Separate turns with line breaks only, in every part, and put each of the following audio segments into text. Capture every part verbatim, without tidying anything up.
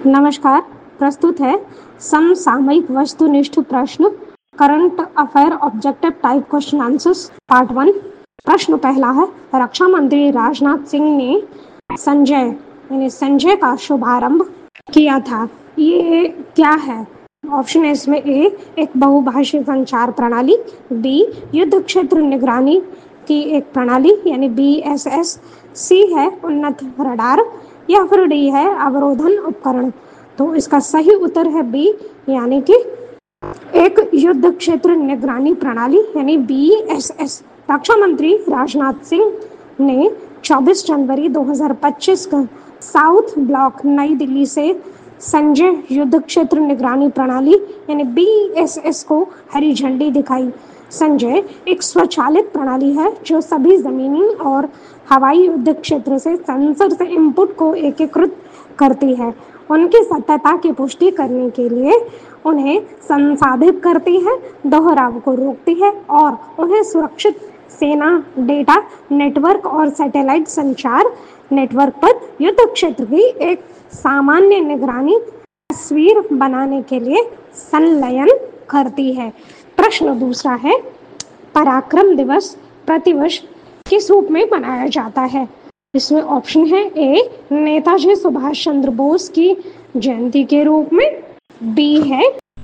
नमस्कार। प्रस्तुत है समसामयिक वस्तुनिष्ठ प्रश्न current affair objective type question answers part one. प्रश्न पहला है, रक्षा मंत्री राजनाथ सिंह ने संजय यानी संजय का शुभारंभ किया था। ये क्या है? ऑप्शन है इसमें ए एक बहुभाषी संचार प्रणाली, बी युद्ध क्षेत्र निगरानी की एक प्रणाली यानी बी एस एस, सी है उन्नत रडार, या फिर डी है अवरोधन उपकरण। तो इसका सही उत्तर है बी यानी कि एक युद्ध क्षेत्र निगरानी प्रणाली यानी बी एस एस। रक्षा मंत्री राजनाथ सिंह ने चौबीस जनवरी दो हज़ार पच्चीस को साउथ ब्लॉक नई दिल्ली से संजय युद्ध क्षेत्र निगरानी प्रणाली यानी बी एस एस को हरी झंडी दिखाई। संजय एक स्वचालित प्रणाली है जो सभी जमीनी और हवाई युद्ध क्षेत्र से सेंसर से इनपुट को एकीकृत करती है। उनकी सत्यता की पुष्टि करने के लिए उन्हें संसाधित करती है, दोहराव को रोकती है और उन्हें सुरक्षित सेना डेटा नेटवर्क और सैटेलाइट संचार नेटवर्क पर युद्ध क्षेत्र की एक सामान्य निगरानी तस्वीर बनाने के लिए संलयन करती है। प्रश्न दूसरा है, पराक्रम दिवस प्रतिवर्ष किस रूप में मनाया जाता है? इसमें ऑप्शन है ए नेताजी सुभाष चंद्र बोस की जयंती के रूप में, बी है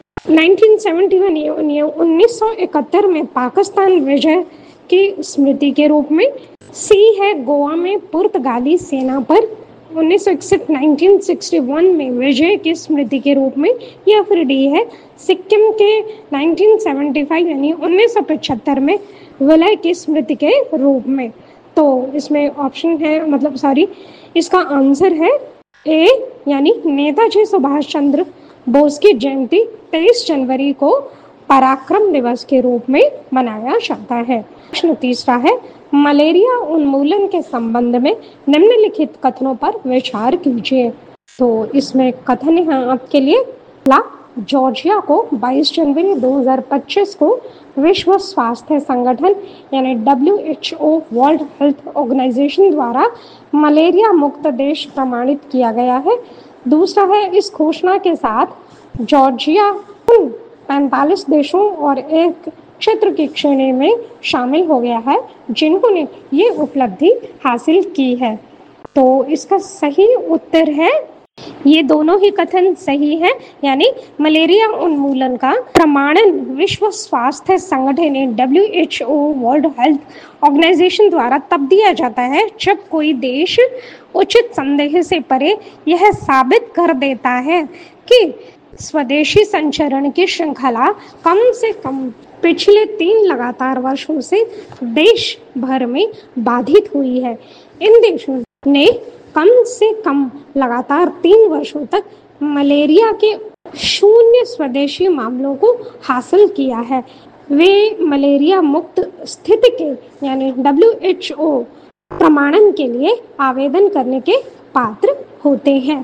उन्नीस सौ इकहत्तर में पाकिस्तान विजय की स्मृति के रूप में, सी है गोवा में पुर्तगाली सेना पर उन्नीस सौ इकसठ उन्नीस सौ इकसठ में विजय की स्मृति के रूप में, या फिर डी है सिक्किम के उन्नीस सौ पचहत्तर यानी उन्नीस सौ पचहत्तर में विलय की स्मृति के रूप में। तो इसमें ऑप्शन है मतलब सॉरी इसका आंसर है ए यानी नेताजी सुभाष चंद्र बोस की जयंती तेईस जनवरी को पराक्रम दिवस के रूप में मनाया जाता है। प्रश्न तीसरा है, मलेरिया उन्मूलन के संबंध में निम्नलिखित कथनों पर विचार कीजिए। तो इसमें कथन है आपके लिए, ला जॉर्जिया को बाईस जनवरी दो हज़ार पच्चीस को विश्व स्वास्थ्य संगठन यानी W H O world health organisation द्वारा मलेरिया मुक्त देश प्रमाणित किया गया है। दूसरा है, इस घोषणा के साथ जॉर्जिया उन पैंतालीस देशों और एक क्षेत्र की श्रेणी में शामिल हो गया है जिन्होंने ये उपलब्धि हासिल की है। तो इसका सही उत्तर है, ये दोनों ही कथन सही है, यानी मलेरिया उन्मूलन का प्रमाणन विश्व स्वास्थ्य संगठन W H O world health organisation द्वारा तब दिया जाता है जब कोई देश उचित संदेह से परे यह साबित कर देता है कि स्वदेशी संचरण की श्रृंखला कम से कम पिछले तीन लगातार वर्षों से देश भर में बाधित हुई है। इन देशों ने कम से कम लगातार तीन वर्षों तक मलेरिया के शून्य स्वदेशी मामलों को हासिल किया है। वे मलेरिया मुक्त स्थिति के यानी डब्ल्यू एच ओ प्रमाणन के लिए आवेदन करने के पात्र होते हैं।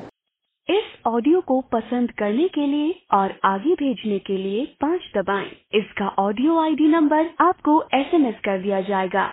इस ऑडियो को पसंद करने के लिए और आगे भेजने के लिए पाँच दबाएं। इसका ऑडियो आई डी नंबर आपको एस एम एस कर दिया जाएगा।